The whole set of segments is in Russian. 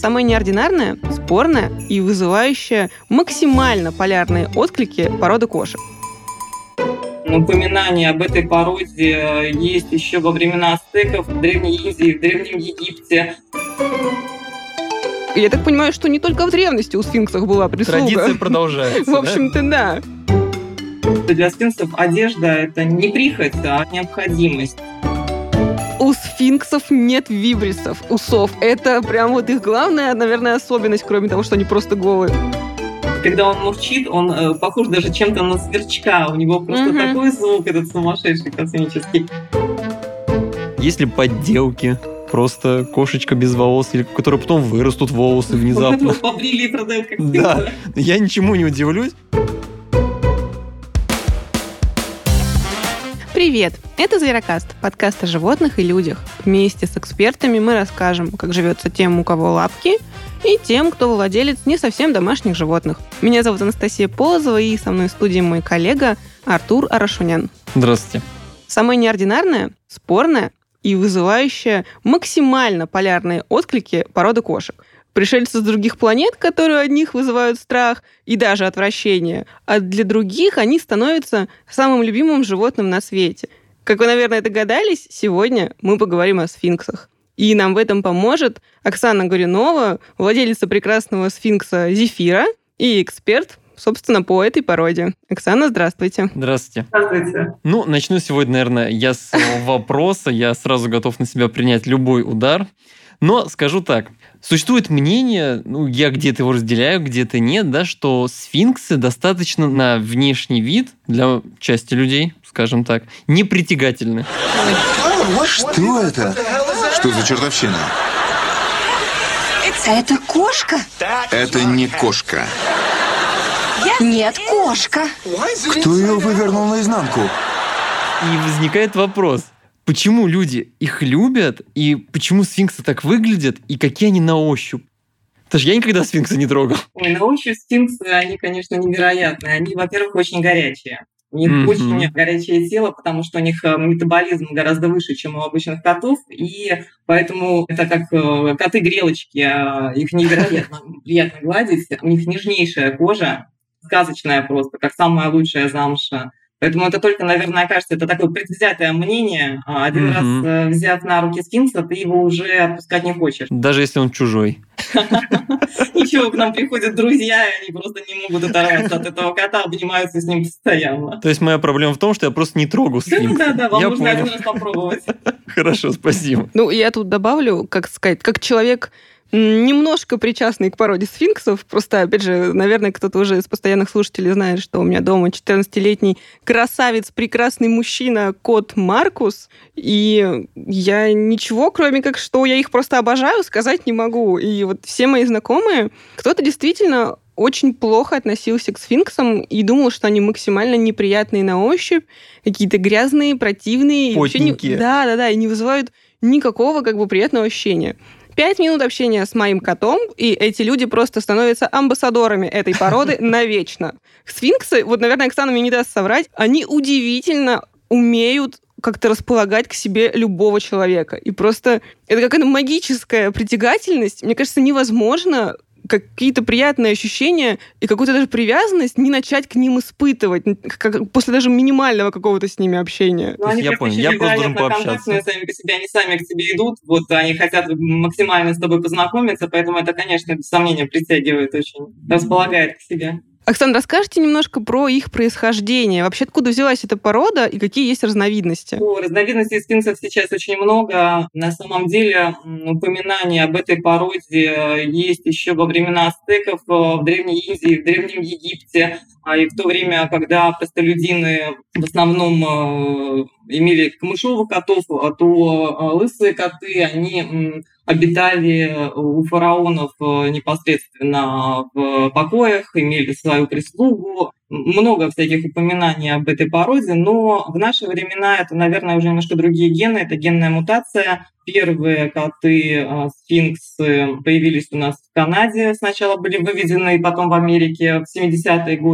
Самое неординарное, спорное и вызывающее максимально полярные отклики породы кошек. Упоминания об этой породе есть еще во времена ацтеков, в Древней Индии, в Древнем Египте. Я так понимаю, что не только в древности у сфинксов была прислуга. Традиция продолжается. В общем-то, да. Для сфинксов одежда – это не прихоть, а необходимость. У сфинксов нет вибрисов, усов. Это прям вот их главная, наверное, особенность, кроме того, что они просто голые. Когда он мурчит, он похож даже чем-то на сверчка. У него просто такой звук, этот сумасшедший космический. Есть ли подделки? Просто кошечка без волос, или у которой потом вырастут волосы внезапно. Побрили и продают как Да, я ничему не удивлюсь. Привет! Это Зверокаст, подкаст о животных и людях. Вместе с экспертами мы расскажем, как живется тем, у кого лапки, и тем, кто владелец не совсем домашних животных. Меня зовут Анастасия Полозова, и со мной в студии мой коллега Артур Арашунян. Здравствуйте. Самое неординарное, спорное и вызывающее максимально полярные отклики породы кошек. Пришельцы с других планет, которые у одних вызывают страх и даже отвращение, а для других они становятся самым любимым животным на свете. Как вы, наверное, догадались, сегодня мы поговорим о сфинксах. И нам в этом поможет Оксана Горюнова, владелица прекрасного сфинкса Зефира и эксперт, собственно, по этой породе. Оксана, здравствуйте. Здравствуйте. Здравствуйте. Начну сегодня, наверное, я с вопроса. Я сразу готов на себя принять любой удар. Но скажу так. Существует мнение, я где-то его разделяю, где-то нет, да, что сфинксы достаточно на внешний вид для части людей, скажем так, непритягательны. Что это? Что за чертовщина? Это кошка? Это не кошка. Нет, кошка. Кто ее вывернул наизнанку? И возникает вопрос, почему люди их любят, и почему сфинксы так выглядят, и какие они на ощупь? Потому что я никогда сфинкса не трогал. На ощупь сфинксы, они, конечно, невероятные. Они, во-первых, очень горячие. У них очень горячее тело, потому что у них метаболизм гораздо выше, чем у обычных котов, и поэтому это как коты-грелочки, их невероятно приятно гладить. У них нежнейшая кожа, сказочная просто, как самая лучшая замша. Поэтому это только, наверное, кажется, это такое предвзятое мнение. Один раз взяв на руки сфинкса, ты его уже отпускать не хочешь. Даже если он чужой. Ничего, к нам приходят друзья, и они просто не могут оторваться от этого кота, обнимаются с ним постоянно. То есть моя проблема в том, что я просто не трогал сфинкса. Да, вам нужно один раз попробовать. Хорошо, спасибо. Я тут добавлю, как сказать, как человек немножко причастный к породе сфинксов. Просто, опять же, наверное, кто-то уже из постоянных слушателей знает, что у меня дома 14-летний красавец, прекрасный мужчина, кот Маркус. И я ничего, кроме как, что я их просто обожаю, сказать не могу. И вот все мои знакомые, кто-то действительно очень плохо относился к сфинксам и думал, что они максимально неприятные на ощупь, какие-то грязные, противные. Потненькие. Да, и не вызывают никакого приятного ощущения. 5 минут общения с моим котом, и эти люди просто становятся амбассадорами этой породы навечно. Сфинксы, наверное, Оксана мне не даст соврать, они удивительно умеют как-то располагать к себе любого человека. И просто это какая-то магическая притягательность. Мне кажется, невозможно какие-то приятные ощущения и какую-то даже привязанность не начать к ним испытывать, после даже минимального какого-то с ними общения. Я понял, я просто должен пообщаться. Сами по себе, они сами к тебе идут, они хотят максимально с тобой познакомиться, поэтому это, конечно, без сомнения притягивает очень, располагает к себе. Оксана, расскажите немножко про их происхождение. Вообще, откуда взялась эта порода и какие есть разновидности? Разновидностей сфинксов сейчас очень много. На самом деле, упоминания об этой породе есть еще во времена ацтеков, в Древней Индии, в Древнем Египте. И в то время, когда простолюдины в основном имели камышовых котов, то лысые коты, они обитали у фараонов непосредственно в покоях, имели свою прислугу. Много всяких упоминаний об этой породе, но в наши времена это, наверное, уже немножко другие гены, это генная мутация. Первые коты-сфинксы появились у нас в Канаде, сначала были выведены, и потом в Америке в 70-е годы.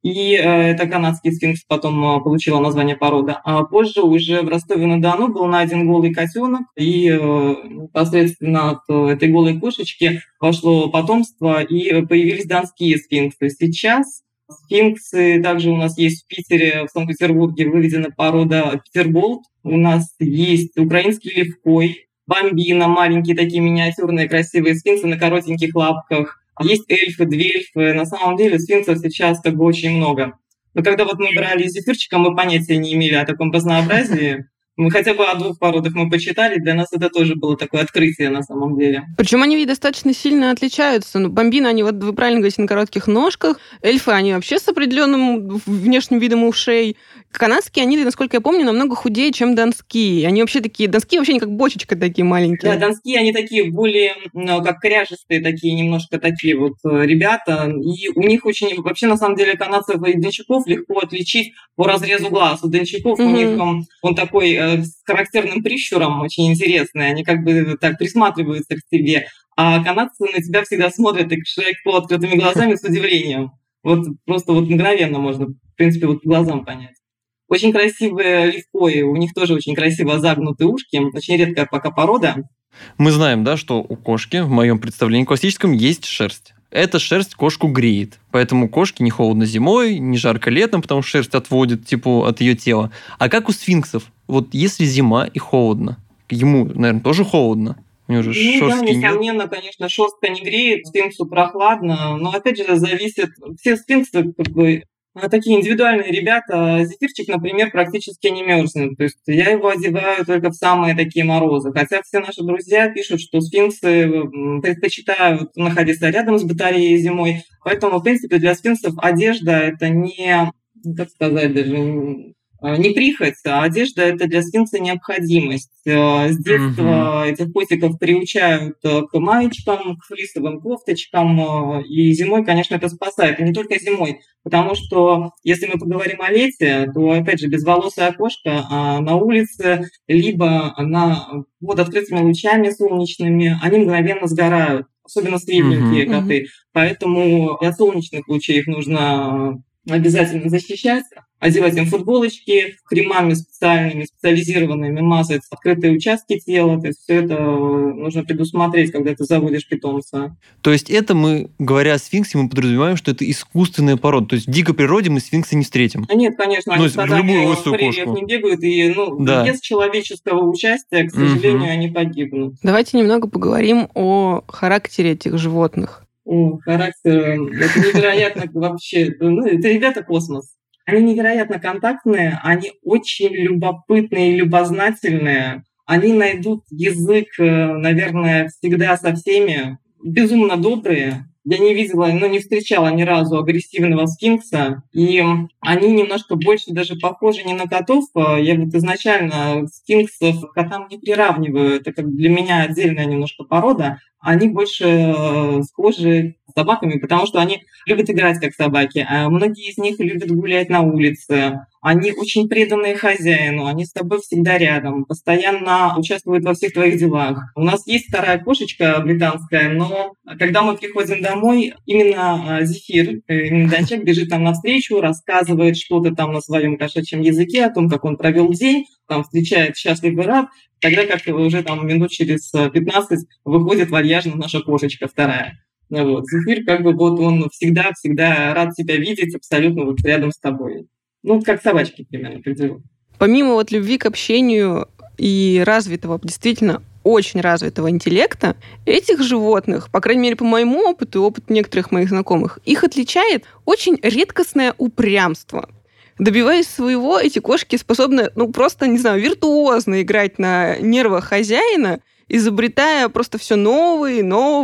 И это канадский сфинкс, потом получила название порода. А позже уже в Ростове-на-Дону был найден голый котенок, и непосредственно от этой голой кошечки вошло потомство, и появились донские сфинксы. Сейчас сфинксы также у нас есть в Питере, в Санкт-Петербурге выведена порода Петерболт. У нас есть украинский левкой, бомбина, маленькие такие миниатюрные красивые сфинксы на коротеньких лапках. Есть эльфы, двельфы. На самом деле сфинксов сейчас как бы очень много. Но когда вот мы брали зефирчика, мы понятия не имели о таком разнообразии. Мы хотя бы о 2 породах мы почитали, для нас это тоже было такое открытие на самом деле. Причем они ведь достаточно сильно отличаются. Ну, бомбины, они, вот вы правильно говорите, на коротких ножках. Эльфы, они вообще с определенным внешним видом ушей. Канадские, они, насколько я помню, намного худее, чем донские. Они вообще такие... Донские вообще не как бочечка такие маленькие. Да, донские, они такие более, как кряжестые такие, немножко такие вот ребята. И у них очень... Вообще, на самом деле, канадцев и дончаков легко отличить по разрезу глаз. У дончаков у них он такой с характерным прищуром, очень интересный. Они как бы так присматриваются к тебе. А канадцы на тебя всегда смотрят и широко открытыми глазами с удивлением. Вот просто вот мгновенно можно, в принципе, вот глазам понять. Очень красивые левкои, у них тоже очень красиво загнутые ушки, очень редкая пока порода. Мы знаем, да, что у кошки, в моем представлении классическом, есть шерсть. Эта шерсть кошку греет. Поэтому кошке не холодно зимой, не жарко летом, потому что шерсть отводит тепло от ее тела. А как у сфинксов? Вот если зима и холодно, ему, наверное, тоже холодно. У него же шерстки нет. Несомненно, конечно, шерстка не греет, сфинксу прохладно. Но, опять же, зависит... Все сфинксы как бы такие индивидуальные ребята. Зефирчик, например, практически не мерзнет. То есть я его одеваю только в самые такие морозы. Хотя все наши друзья пишут, что сфинксы предпочитают находиться рядом с батареей зимой. Поэтому, в принципе, для сфинксов одежда – это не, как сказать, даже не прихоть, а одежда – это для сфинкса необходимость. С детства этих котиков приучают к маечкам, к флисовым кофточкам, и зимой, конечно, это спасает. И не только зимой, потому что, если мы поговорим о лете, то, опять же, безволосая кошка на улице, либо под открытыми лучами солнечными, они мгновенно сгорают, особенно средненькие коты. Поэтому от солнечных лучей их нужно обязательно защищать, одевать им футболочки, кремами специальными, специализированными мазать открытые участки тела. То есть все это нужно предусмотреть, когда ты заводишь питомца. То есть это мы, говоря о сфинксе, мы подразумеваем, что это искусственная порода. То есть в дикой природе мы сфинкса не встретим. Нет, конечно, они в прериях не бегают, и без человеческого участия, к сожалению, они погибнут. Давайте немного поговорим о характере этих животных. Характер, это невероятно вообще, это ребята космос. Они невероятно контактные, они очень любопытные и любознательные. Они найдут язык, наверное, всегда со всеми. Безумно добрые. Я не видела, не встречала ни разу агрессивного сфинкса. И они немножко больше даже похожи не на котов. Я вот изначально сфинксов к котам не приравниваю. Это как для меня отдельная немножко порода. Они больше схожи с собаками, потому что они любят играть как собаки. А многие из них любят гулять на улице. Они очень преданные хозяину, они с тобой всегда рядом, постоянно участвуют во всех твоих делах. У нас есть вторая кошечка британская, но когда мы приходим домой, именно Зефир, именно Дончак, бежит нам навстречу, рассказывает что-то там на своем кошачьем языке, о том, как он провел день, там встречает счастливый рад, тогда как уже там минут через 15 выходит вальяжно наша кошечка вторая. Вот. Зефир как бы вот он всегда рад тебя видеть абсолютно вот рядом с тобой. Как собачки примерно определенно. Помимо вот любви к общению и развитого, действительно очень развитого интеллекта, этих животных, по крайней мере, по моему опыту и опыту некоторых моих знакомых, их отличает очень редкостное упрямство. Добиваясь своего, эти кошки способны, просто, не знаю, виртуозно играть на нервах хозяина, изобретая просто все новые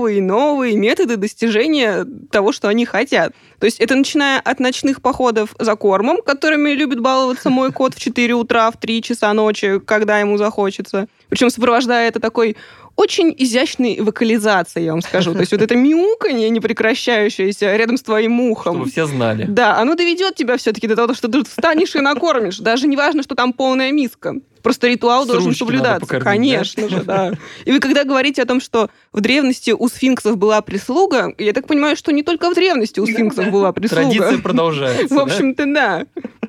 методы достижения того, что они хотят. То есть это начиная от ночных походов за кормом, которыми любит баловаться мой кот в 4 утра, в 3 часа ночи, когда ему захочется. Причем сопровождая это такой очень изящной вокализацией, я вам скажу. То есть вот это мяуканье непрекращающееся рядом с твоим ухом. Чтобы все знали. Да, оно доведет тебя все-таки до того, что ты встанешь и накормишь. Даже не важно, что там полная миска. Просто ритуал должен соблюдаться. Покормить, конечно же, да. И вы когда говорите о том, что в древности у сфинксов была прислуга, я так понимаю, что не только в древности у сфинксов была прислуга. Традиция продолжается. В общем-то, да.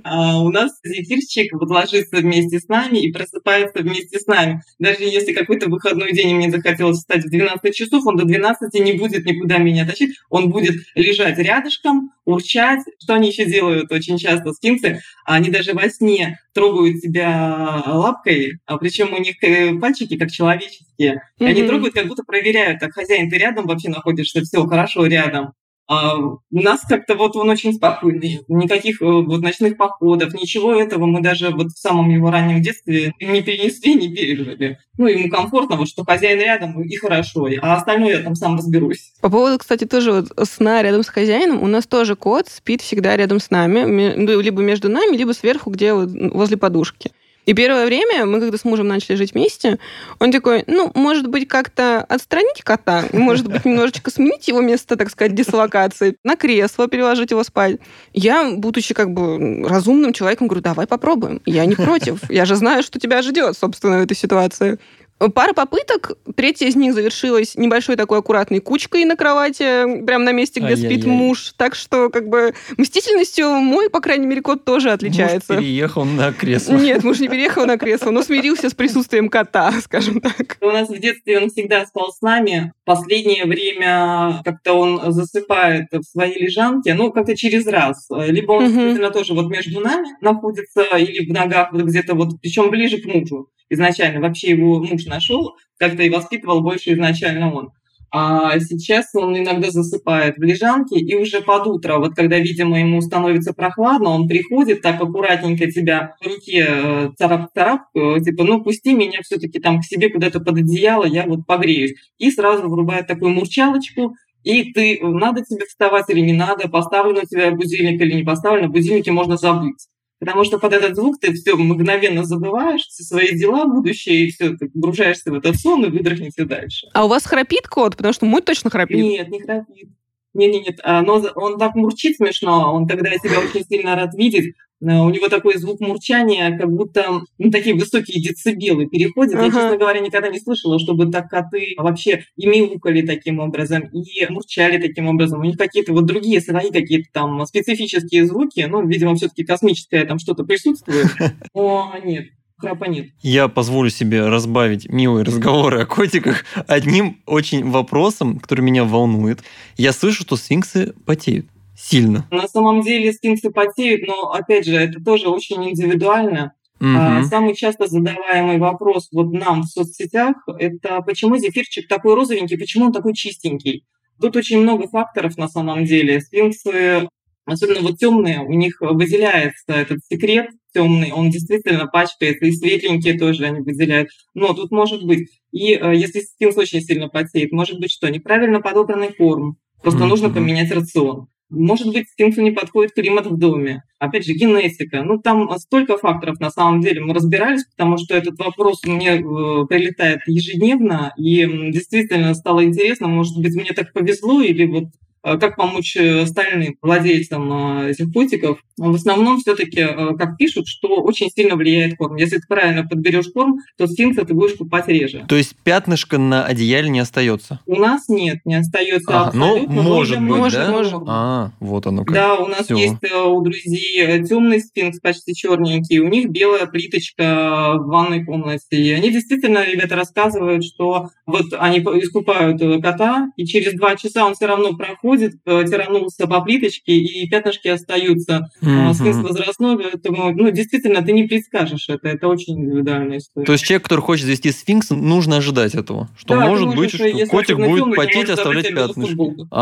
У нас зефирчик вот ложится вместе с нами и просыпается вместе с нами. Даже если какой-то выходной день мне захотелось встать в 12 часов, он до 12 не будет никуда меня тащить. Он будет лежать рядышком, урчать. Что они еще делают очень часто, сфинксы? Они даже во сне трогают тебя лапкой, причем у них пальчики как человеческие. И они трогают, как будто проверяют, так, хозяин, ты рядом вообще находишься, все хорошо рядом. У нас как-то вот он очень спокойный, никаких вот ночных походов, ничего этого мы даже вот в самом его раннем детстве не перенесли, не пережили. Ну, ему комфортно, вот что хозяин рядом и хорошо, а остальное я там сам разберусь. По поводу, кстати, тоже вот сна рядом с хозяином, у нас тоже кот спит всегда рядом с нами, либо между нами, либо сверху, где вот возле подушки. И первое время мы, когда с мужем начали жить вместе, он такой, может быть, как-то отстранить кота, может быть, немножечко сменить его место, так сказать, дислокации, на кресло переложить его спать. Я, будучи как бы разумным человеком, говорю, давай попробуем. Я не против. Я же знаю, что тебя ждет, собственно, в этой ситуации. Пара попыток, третья из них завершилась небольшой такой аккуратной кучкой на кровати, прямо на месте, где спит муж. Так что, как бы, мстительностью мой, по крайней мере, кот тоже отличается. Муж переехал на кресло. Нет, муж не переехал на кресло, но смирился с присутствием кота, скажем так. У нас в детстве он всегда спал с нами. В последнее время как-то он засыпает в своей лежанке, как-то через раз. Либо он действительно тоже вот между нами находится, или в ногах вот где-то вот, причем ближе к мужу. Изначально вообще его муж нашел, как-то и воспитывал больше изначально он. А сейчас он иногда засыпает в лежанке, и уже под утро, вот когда, видимо, ему становится прохладно, он приходит, так аккуратненько тебя в руке царап-царап, типа, пусти меня все-таки там к себе куда-то под одеяло, я вот погреюсь. И сразу врубает такую мурчалочку, и надо тебе вставать или не надо, поставлен у тебя будильник или не поставлен, на будильнике можно забыть. Потому что под этот звук ты все мгновенно забываешь, все свои дела будущее, и все, ты погружаешься в этот сон и выдохнете дальше. А у вас храпит кот? Потому что мой точно храпит. Нет, не храпит. Нет. Но он так мурчит смешно, он тогда тебя очень сильно рад видеть. У него такой звук мурчания, как будто такие высокие децибелы переходят. Я, честно говоря, никогда не слышала, чтобы так коты вообще и мяукали таким образом, и мурчали таким образом. У них какие-то вот другие свои какие-то там специфические звуки. Видимо, все-таки космическое там что-то присутствует. Но нет. Храпа нет. Я позволю себе разбавить милые разговоры о котиках одним очень вопросом, который меня волнует. Я слышу, что сфинксы потеют. Сильно. На самом деле сфинксы потеют, но, опять же, это тоже очень индивидуально. Самый часто задаваемый вопрос вот нам в соцсетях – это почему зефирчик такой розовенький, почему он такой чистенький? Тут очень много факторов на самом деле. Сфинксы, особенно вот темные, у них выделяется этот секрет темный, он действительно пачкается, и светленькие тоже они выделяют. Но тут может быть, и если сфинкс очень сильно потеет, может быть что, неправильно подобранный корм, просто нужно поменять рацион. Может быть, сфинксу не подходит климат в доме. Опять же, генетика. Там столько факторов, на самом деле, мы разбирались, потому что этот вопрос мне прилетает ежедневно, и действительно стало интересно, может быть, мне так повезло, или вот как помочь остальным владельцам этих котиков. В основном все-таки, как пишут, что очень сильно влияет корм. Если ты правильно подберешь корм, то сфинкса ты будешь купать реже. То есть пятнышко на одеяле не остается? У нас нет, не остается абсолютно. Может быть, да? Может. Вот оно как. Да, у нас есть у друзей темный сфинкс, почти черненький, у них белая плиточка в ванной комнате. И они действительно, ребята, рассказывают, что вот они искупают кота, и через 2 часа он все равно проходит, тиранулся по плиточке, и пятнышки остаются. Сфинкс возрастной, поэтому, действительно, ты не предскажешь это очень индивидуальная история. То есть человек, который хочет завести сфинкса, нужно ожидать этого, что да, может быть, что котик будет потеть, оставлять пятнышки.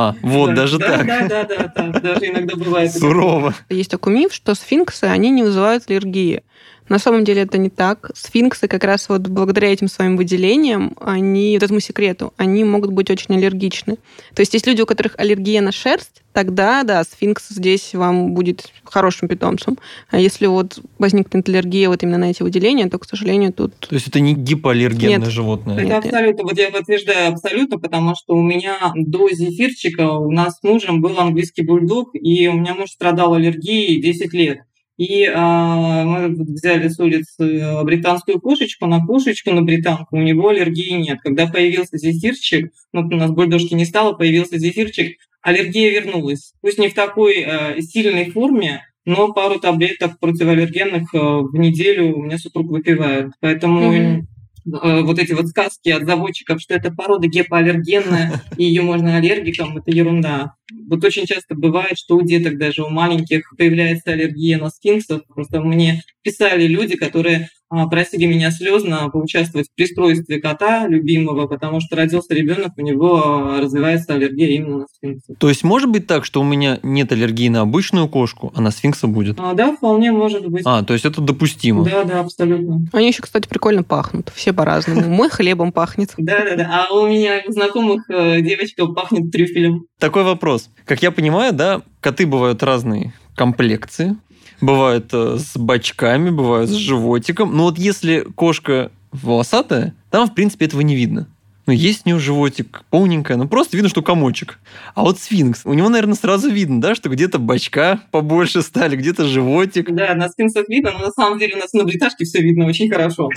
Даже так. Да, даже иногда бывает. Сурово. Есть такой миф, что сфинксы, они не вызывают аллергии. На самом деле это не так. Сфинксы как раз вот благодаря этим своим выделениям, вот этому секрету, они могут быть очень аллергичны. То есть есть люди, у которых аллергия на шерсть, тогда, да, сфинкс здесь вам будет хорошим питомцем. А если вот возникнет аллергия вот именно на эти выделения, то, к сожалению, тут... То есть это не гипоаллергенное Нет. животное? Это Нет. абсолютно, вот я подтверждаю абсолютно, потому что у меня до зефирчика у нас с мужем был английский бульдог, и у меня муж страдал аллергией 10 лет. И мы взяли с улицы британскую кошечку, на британку, у него аллергии нет. Когда появился зефирчик, у нас бульдожки не стало, появился зефирчик, аллергия вернулась. Пусть не в такой сильной форме, но пару таблеток противоаллергенных в неделю у меня супруг выпивает. Поэтому вот эти вот сказки от заводчиков, что это порода гипоаллергенная, и ее можно аллергикам, это ерунда. Вот очень часто бывает, что у деток, даже у маленьких, появляется аллергия на сфинксов. Просто мне писали люди, которые просили меня слезно поучаствовать в пристройстве кота любимого, потому что родился ребенок, у него развивается аллергия именно на сфинксов. То есть может быть так, что у меня нет аллергии на обычную кошку, а на сфинкса будет? Да, вполне может быть. То есть это допустимо. Да, абсолютно. Они еще, кстати, прикольно пахнут. Все по-разному. Мой хлебом пахнет. Да. А у меня у знакомых девочка пахнет трюфелем. Такой вопрос. Как я понимаю, да, коты бывают разные комплекции. Бывают с бочками, бывают с животиком. Но вот если кошка волосатая, там, в принципе, этого не видно. Есть у него животик, полненькая, просто видно, что комочек. А вот сфинкс, у него, наверное, сразу видно, да, что где-то бочка побольше стали, где-то животик. Да, на сфинксах видно, но на самом деле у нас на бриташке все видно очень хорошо.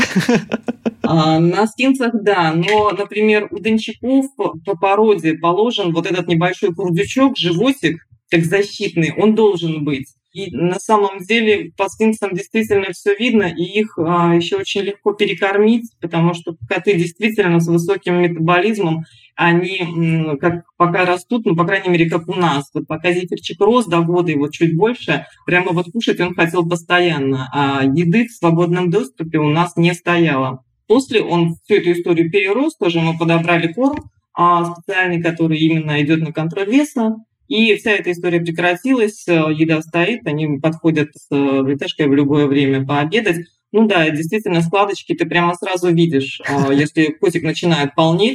На сфинксах, да, но, например, у дончаков по породе положен вот этот небольшой курдючок, животик, как защитный, он должен быть. И на самом деле по сфинксам действительно все видно, и их еще очень легко перекормить, потому что коты действительно с высоким метаболизмом, они пока растут, по крайней мере, как у нас. Вот пока зефирчик рос до года и вот чуть больше, прямо вот кушать он хотел постоянно, а еды в свободном доступе у нас не стояло. После он всю эту историю перерос, тоже мы подобрали корм специальный, который именно идет на контроль веса. И вся эта история прекратилась, еда стоит, они подходят с бриташкой в любое время пообедать. Да, действительно, складочки ты прямо сразу видишь, если котик начинает полнеть,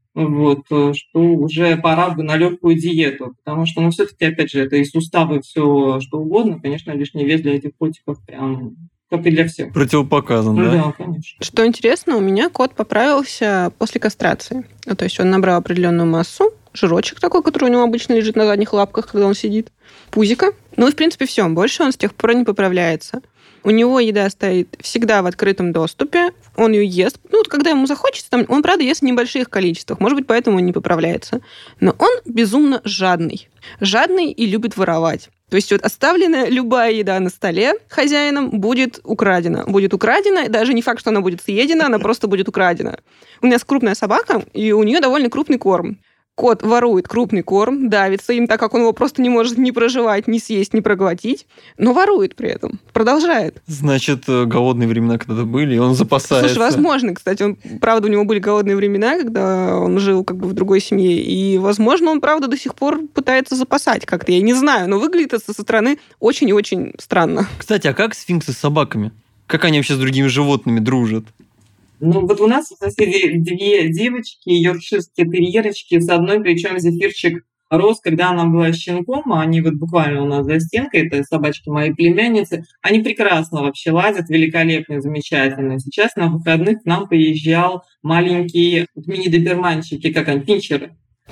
что уже пора бы на легкую диету, потому что, все-таки, опять же, это и суставы, все что угодно, конечно, лишний вес для этих котиков прям как и для всех. Противопоказан, да? Да, конечно. Что интересно, у меня кот поправился после кастрации. То есть он набрал определенную массу, жирочек такой, который у него обычно лежит на задних лапках, когда он сидит, пузико. И, в принципе, все. Больше он с тех пор не поправляется. У него еда стоит всегда в открытом доступе, он ее ест. Когда ему захочется, он, правда, ест в небольших количествах, может быть, поэтому он не поправляется. Но он безумно жадный. Жадный и любит воровать. То есть оставленная любая еда на столе хозяином будет украдена. Будет украдена, даже не факт, что она будет съедена, она просто будет украдена. У меня крупная собака, и у нее довольно крупный корм. Кот ворует крупный корм, давится им, так как он его просто не может ни прожевать, ни съесть, ни проглотить, но ворует при этом, продолжает. Значит, голодные времена когда-то были, и он запасается. Слушай, возможно, кстати, правда, у него были голодные времена, когда он жил в другой семье, и, возможно, он, правда, до сих пор пытается запасать как-то, я не знаю, но выглядит это со стороны очень и очень странно. Кстати, а как сфинксы с собаками? Как они вообще с другими животными дружат? Вот у нас у соседей 2 девочки, йоркширские терьерочки, с одной, причем зефирчик рос, когда она была щенком, они буквально у нас за стенкой, это собачки моей племянницы, они прекрасно вообще ладят, великолепно, замечательно. Сейчас на выходных к нам приезжал маленький мини-доберманчики, пинчеры.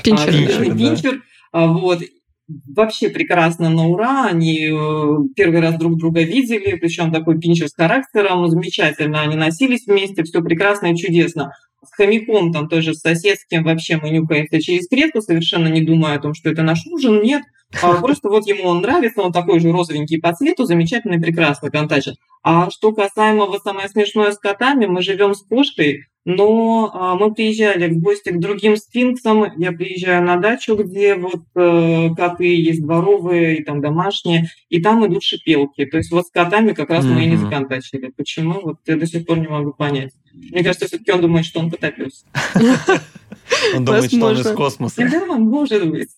Пинчер, вообще прекрасно на ура, они первый раз друг друга видели, причем такой пинчер с характером, замечательно, они носились вместе, все прекрасно и чудесно. С хомяком там тоже с соседским вообще мы нюхаемся через клетку, совершенно не думая о том, что это наш ужин, нет. Просто ему он нравится, он такой же розовенький по цвету, замечательно и прекрасно контачит. А что касаемо самое смешное с котами, мы живем с кошкой, но мы приезжали в гости к другим сфинксам, я приезжаю на дачу, где коты есть дворовые и там домашние, и там идут шипелки. То есть с котами как раз мы и не законтачили. Почему? Я до сих пор не могу понять. Мне кажется, все-таки он думает, что он котопёс. Он думает, что он из космоса. Да, может быть.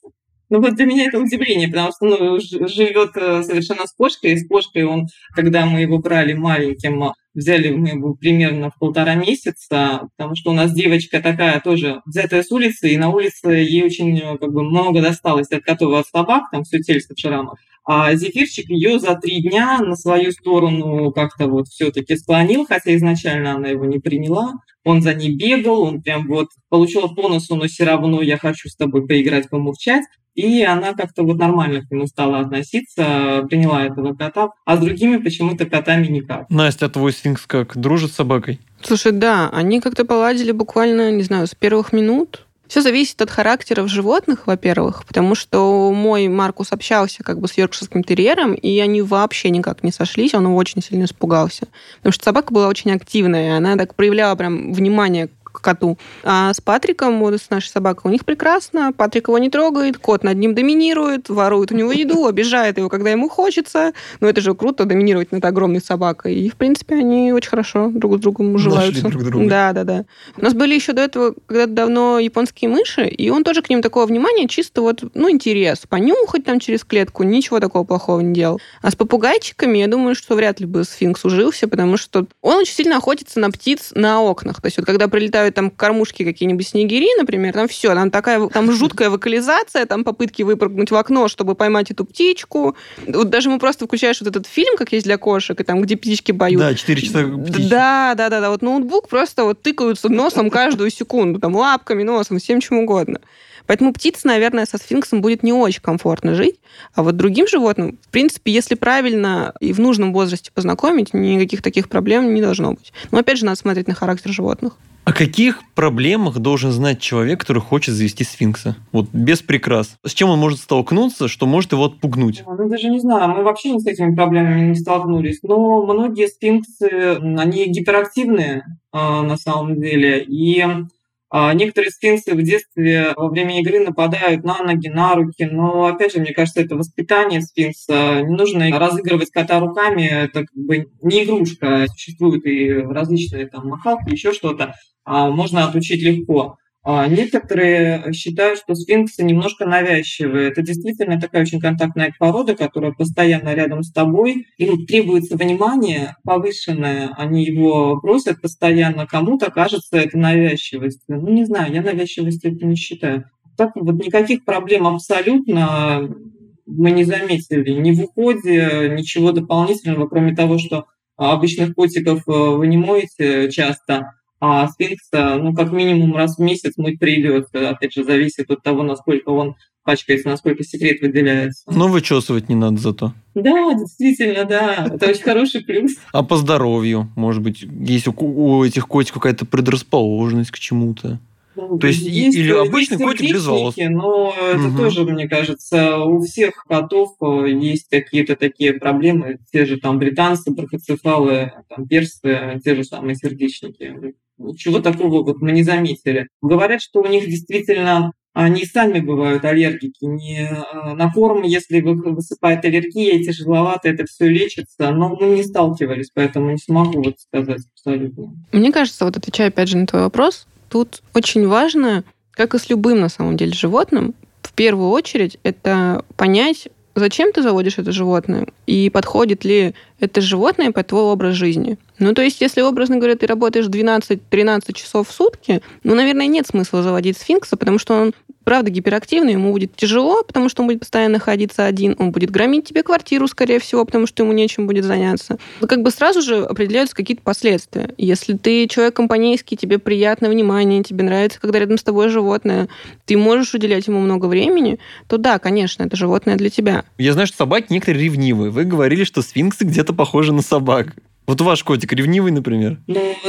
Ну вот для меня это удивление, потому что живет совершенно с кошкой. И с кошкой он, когда мы его брали маленьким, взяли мы его примерно в 1,5 месяца, потому что у нас девочка такая тоже взятая с улицы, и на улице ей очень много досталось от котов и от собак, там все тельце в шрамах. А Зефирчик ее за 3 дня на свою сторону как-то вот все-таки склонил, хотя изначально она его не приняла. Он за ней бегал, он прям вот получил по носу, но все равно я хочу с тобой поиграть, помурчать. И она как-то вот нормально к нему стала относиться, приняла этого кота, а с другими почему-то котами никак. Настя, а твой сфинкс как, дружит с собакой? Слушай, да, они как-то поладили буквально, не знаю, с первых минут. Все зависит от характеров животных, во-первых, потому что мой Маркус общался с йоркширским терьером, и они вообще никак не сошлись, он очень сильно испугался. Потому что собака была очень активная, она так проявляла прям внимание к коту. А с Патриком, вот с нашей собакой, у них прекрасно. Патрик его не трогает, кот над ним доминирует, ворует у него еду, обижает его, когда ему хочется. Но это же круто, доминировать над огромной собакой. И, в принципе, они очень хорошо друг с другом уживаются. Нашли друг друга. Да. У нас были еще до этого когда-то давно японские мыши, и он тоже к ним такого внимания, чисто интерес. Понюхать там через клетку, ничего такого плохого не делал. А с попугайчиками, я думаю, что вряд ли бы сфинкс ужился, потому что он очень сильно охотится на птиц на окнах. То есть когда прилетают там кормушки какие-нибудь снегири, например, там все, там жуткая вокализация, там попытки выпрыгнуть в окно, чтобы поймать эту птичку. Вот даже мы просто включаешь вот этот фильм, как есть для кошек, и там, где птички поют. Да, 4 часа птички. Да. Вот ноутбук просто тыкаются носом каждую секунду, там лапками, носом, всем чем угодно. Поэтому птице, наверное, со сфинксом будет не очень комфортно жить. А вот другим животным, в принципе, если правильно и в нужном возрасте познакомить, никаких таких проблем не должно быть. Но опять же, надо смотреть на характер животных. О каких проблемах должен знать человек, который хочет завести сфинкса? Вот без прикрас. С чем он может столкнуться, что может его отпугнуть? Даже не знаю, мы вообще с этими проблемами не столкнулись. Но многие сфинксы, они гиперактивные на самом деле. И некоторые сфинксы в детстве во время игры нападают на ноги, на руки. Но, опять же, мне кажется, это воспитание сфинкса. Не нужно разыгрывать кота руками. Это не игрушка. Существуют и различные там махалки, еще что-то. Можно отучить легко. Некоторые считают, что сфинксы немножко навязчивые. Это действительно такая очень контактная порода, которая постоянно рядом с тобой. Им требуется внимание повышенное, они его просят постоянно. Кому-то кажется это навязчивостью. Не знаю, я навязчивостью это не считаю. Так никаких проблем абсолютно мы не заметили. Ни в уходе, ничего дополнительного, кроме того, что обычных котиков вы не моете часто, а сфинкса, как минимум раз в месяц мыть придется. Опять же, зависит от того, насколько он пачкается, насколько секрет выделяется. Но вычесывать не надо зато. Да, действительно, да. Это очень хороший плюс. А по здоровью, может быть, есть у этих котиков какая-то предрасположенность к чему-то? То есть или обычный котик без волос. Но это тоже, мне кажется, у всех котов есть какие-то такие проблемы. Те же там британцы, брахоцефалы, там персы, те же самые сердечники. Ничего такого мы не заметили. Говорят, что у них действительно они сами бывают аллергики. Не на корм, если высыпает аллергия, тяжеловато это все лечится. Но мы не сталкивались, поэтому не смогу сказать абсолютно. Мне кажется, отвечая опять же на твой вопрос, тут очень важно, как и с любым, на самом деле, животным, в первую очередь, это понять, зачем ты заводишь это животное, и подходит ли это животное под твой образ жизни. То есть, если, образно говоря, ты работаешь 12-13 часов в сутки, наверное, нет смысла заводить сфинкса, потому что он, правда, гиперактивный, ему будет тяжело, потому что он будет постоянно находиться один, он будет громить тебе квартиру, скорее всего, потому что ему нечем будет заняться. Сразу же определяются какие-то последствия. Если ты человек компанейский, тебе приятно внимание, тебе нравится, когда рядом с тобой животное, ты можешь уделять ему много времени, то да, конечно, это животное для тебя. Я знаю, что собаки некоторые ревнивые. Вы говорили, что сфинксы где-то похожи на собак. Вот ваш котик ревнивый, например?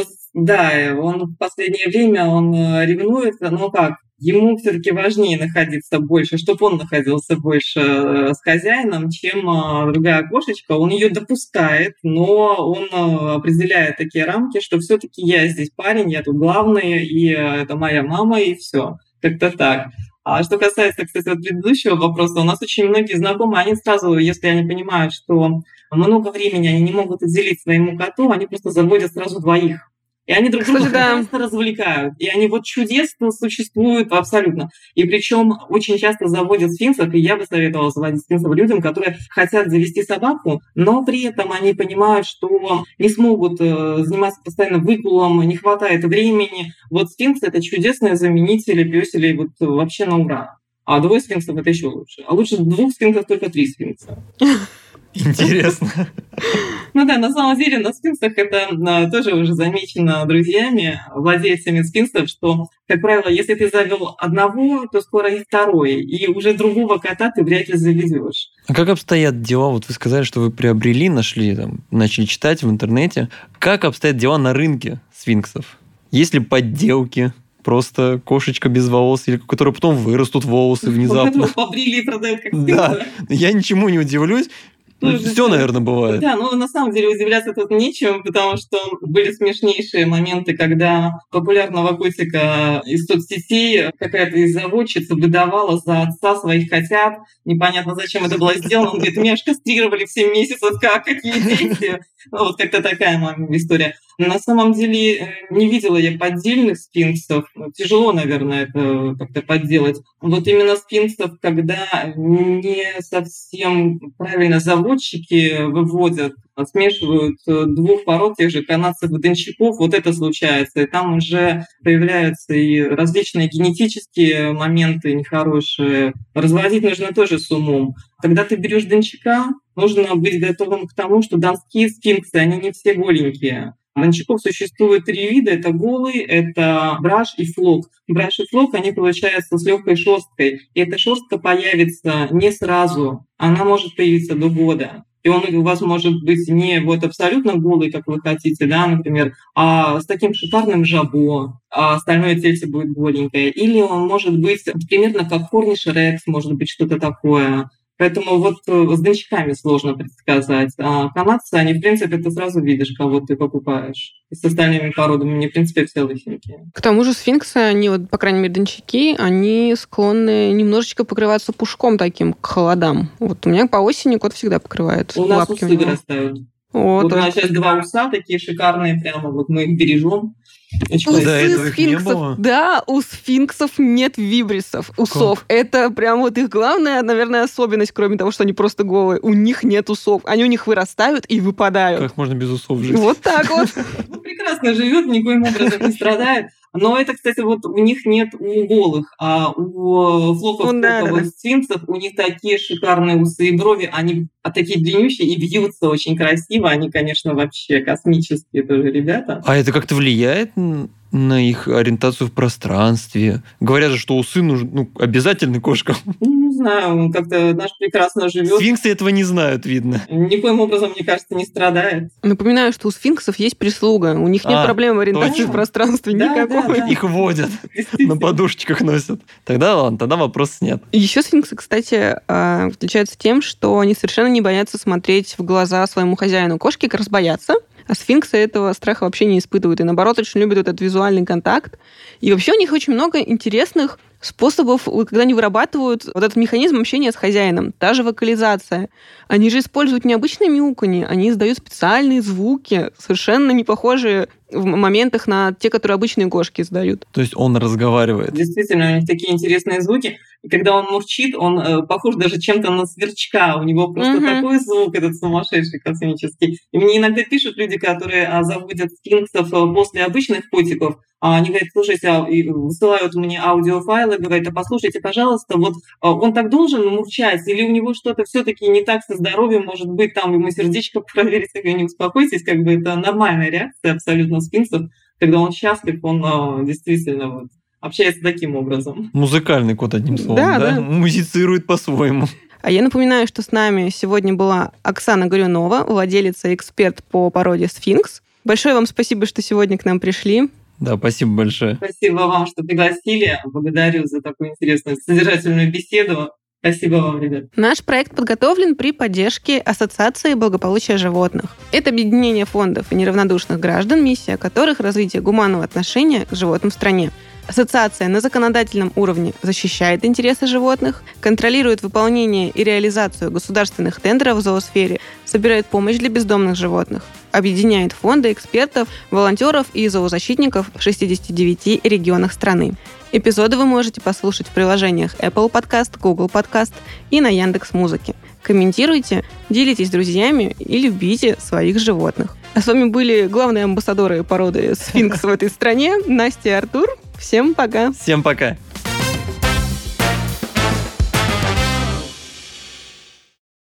Да, он в последнее время ревнует, но как? Ему все-таки важнее находиться больше, чтобы он находился больше с хозяином, чем другая кошечка. Он ее допускает, но он определяет такие рамки, что все-таки я здесь парень, я тут главный, и это моя мама, и все. Как-то так. А что касается, кстати, предыдущего вопроса, у нас очень многие знакомые, они сразу, если они понимают, что много времени они не могут уделить своему коту, они просто заводят сразу 2. И они друг друга Кстати, да. прекрасно развлекают. И они вот чудесно существуют абсолютно. И причем очень часто заводят сфинксов, и я бы советовала заводить сфинксов людям, которые хотят завести собаку, но при этом они понимают, что не смогут заниматься постоянно выгулом, не хватает времени. Вот сфинкс — это чудесные заменители пёселей вот вообще на ура. А 2 сфинксов — это еще лучше. А лучше 2 сфинксов только 3 сфинкса. Интересно. Ну да, на самом деле на сфинксах это тоже уже замечено друзьями, владельцами сфинксов, что, как правило, если ты завел одного, то скоро и второй, и уже другого кота ты вряд ли заведешь. А как обстоят дела? Вот вы сказали, что вы приобрели, нашли, там, начали читать в интернете. Как обстоят дела на рынке сфинксов? Есть ли подделки? Просто кошечка без волос, или у которой потом вырастут волосы внезапно? Вот побрили и продают как Да, я ничему не удивлюсь. Все, наверное, бывает. Да, но на самом деле удивляться тут нечем, потому что были смешнейшие моменты, когда популярного котика из соцсетей какая-то из заводчиц выдавала за отца своих котят. Непонятно, зачем это было сделано. Он говорит, меня аж кастрировали в 7 месяцев. Какие дети? Вот как-то такая история. На самом деле не видела я поддельных сфинксов. Тяжело, наверное, это как-то подделать. Вот именно сфинксов, когда не совсем правильно заводчики выводят, смешивают 2 пород тех же канадцев и дончаков, вот это случается. И там уже появляются и различные генетические моменты нехорошие. Разводить нужно тоже с умом. Когда ты берешь дончака, нужно быть готовым к тому, что донские сфинксы, они не все голенькие. Дончаков существует 3 вида. Это голый, это браш и флок. Браш и флок, они получаются с легкой шерсткой. И эта шерстка появится не сразу. Она может появиться до года. И он у вас может быть не вот абсолютно голый, как вы хотите, да, например, а с таким шикарным жабо, а остальное тельце будет голенькое. Или он может быть примерно как Корниш рекс, может быть что-то такое. Поэтому вот с дончаками сложно предсказать. А канадцы, они, в принципе, ты сразу видишь, кого ты покупаешь. И с остальными породами, они, в принципе, все лысенькие. К тому же сфинксы, они, вот, по крайней мере, дончаки, они склонны немножечко покрываться пушком таким к холодам. Вот у меня по осени кот всегда покрывает У нас лапки. усы вырастают. Вот у нас сейчас 2 уса такие шикарные, прямо вот мы их бережем. До этого их не было? Да, у сфинксов нет вибрисов, усов. Это прям вот их главная, наверное, особенность, кроме того, что они просто голые. У них нет усов. Они у них вырастают и выпадают. Как можно без усов жить? Вот так вот. Прекрасно живет, никоим образом не страдает. Но это, кстати, вот у них нет у голых, а у флоков, сфинксов у них такие шикарные усы и брови, они такие длиннющие и вьются очень красиво. Они, конечно, вообще космические тоже ребята. А это как-то влияет на их ориентацию в пространстве? Говорят же, что усы нужны, обязательны кошкам. Не знаю, как-то наш прекрасно живет. Сфинксы этого не знают, видно. Никоим образом, мне кажется, не страдает. Напоминаю, что у сфинксов есть прислуга. У них нет проблем в ориентации в пространстве никакой. Да. Их водят, на подушечках носят. Тогда ладно, тогда вопросов нет. Еще сфинксы, кстати, отличаются тем, что они совершенно не боятся смотреть в глаза своему хозяину. Кошки как раз боятся, а сфинксы этого страха вообще не испытывают. И наоборот, очень любят этот визуальный контакт. И вообще у них очень много интересных способов, когда они вырабатывают вот этот механизм общения с хозяином. Та же вокализация. Они же используют необычное мяуканье, они издают специальные звуки, совершенно не похожие в моментах на те, которые обычные кошки издают. То есть он разговаривает. Действительно, у них такие интересные звуки. И когда он мурчит, он похож даже чем-то на сверчка. У него просто такой звук, этот сумасшедший космический. И мне иногда пишут люди, которые заводят сфинксов после обычных котиков. Они говорят, слушайте, и высылают мне аудиофайлы, говорят, а послушайте, пожалуйста, вот он так должен мурчать, или у него что-то все-таки не так со здоровьем, может быть, там ему сердечко проверить, я говорю, не успокойтесь, как бы это нормальная реакция абсолютно сфинксов, когда он счастлив, он действительно общается таким образом. Музыкальный кот, одним словом, да? Музицирует по-своему. А я напоминаю, что с нами сегодня была Оксана Горюнова, владелица и эксперт по породе сфинкс. Большое вам спасибо, что сегодня к нам пришли. Да, спасибо большое. Спасибо вам, что пригласили. Благодарю за такую интересную, содержательную беседу. Спасибо вам, ребят. Наш проект подготовлен при поддержке Ассоциации благополучия животных. Это объединение фондов и неравнодушных граждан, миссия которых – развитие гуманного отношения к животным в стране. Ассоциация на законодательном уровне защищает интересы животных, контролирует выполнение и реализацию государственных тендеров в зоосфере, собирает помощь для бездомных животных. объединяет фонды экспертов, волонтеров и зоозащитников в 69 регионах страны. Эпизоды вы можете послушать в приложениях Apple Podcast, Google Podcast и на Яндекс.Музыке. Комментируйте, делитесь с друзьями и любите своих животных. А с вами были главные амбассадоры породы сфинкс в этой стране Настя и Артур. Всем пока! Всем пока!